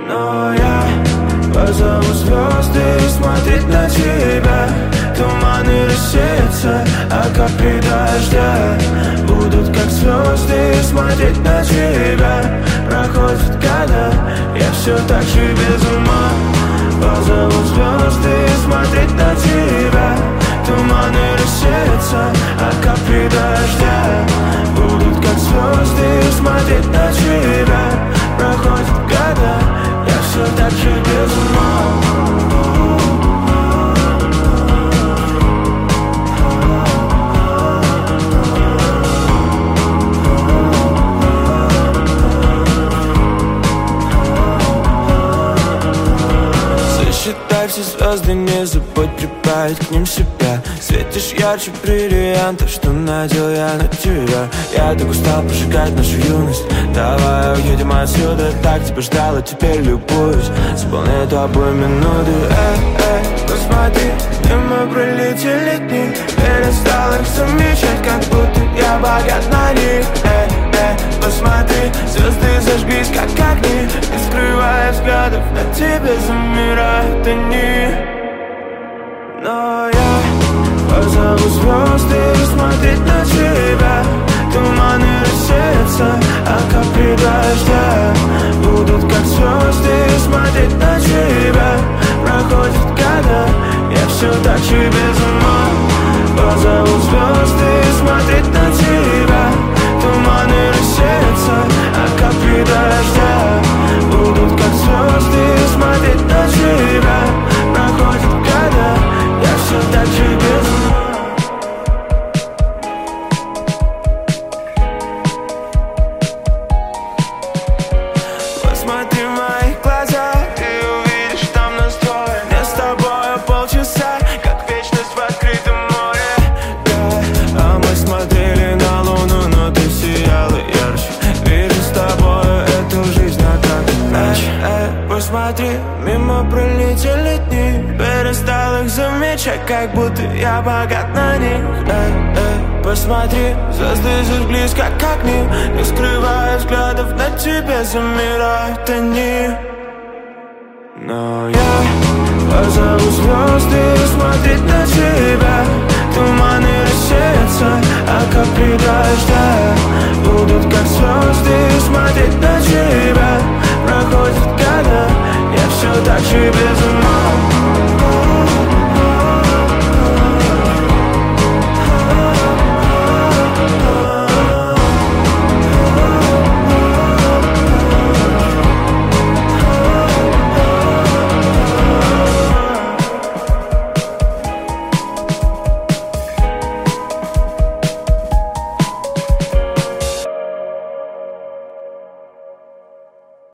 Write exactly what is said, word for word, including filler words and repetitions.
Но я позову звезды смотреть на тебя. Туманы рассеются, а капли дождя будут как звезды смотреть на тебя. Проходят года, я все так же без ума. Позову звезды смотреть на тебя. Туманы рассеются, а капли дождя будут как звезды смотреть на тебя. Проходят года, я все так же без ума. Считай все звезды, не забудь прибавить к ним себя. Светишь ярче бриллиантов, что надел я на тебя. Я так устал прожигать нашу юность. Давай уедем отсюда, так тебя ждал, а теперь любуюсь. Заполняю тобой минуты. Эй, эй, посмотри, мимо пролетели дни. Перестал их замечать, как будто я богат на них. Эй, эй, посмотри, звезды зажглись, как огни. Не скрывая взглядов, на тебе замирают они. Но я позову звезды смотреть на тебя. Туманы рассеются, а капли дождя будут как звезды смотреть на тебя. Проходят года, я все так же без ума. Позову звезды смотреть на тебя. Туманы рассеются, а капли дождя будут как звезды смотреть на тебя. Проходят года, я все так же без ума. Посмотри в мои глаза, ты увидишь там нас двое. Мне с тобой полчаса, как вечность в открытом море. Да, а мы смотрели на луну, но ты сияла ярче. Вижу с тобой эту жизнь, а как иначе. Эй, посмотри, мимо пролетели дни. Перестал их замечать, как будто я богат на них. Эй, эй, посмотри, звезды зажглись, как огни. Не скрывая взглядов, на тебе замирают они. Но я позову звезды смотреть на тебя. Туманы рассеются, а капли дождя будут как звезды смотреть на тебя. Проходят года, я все так же без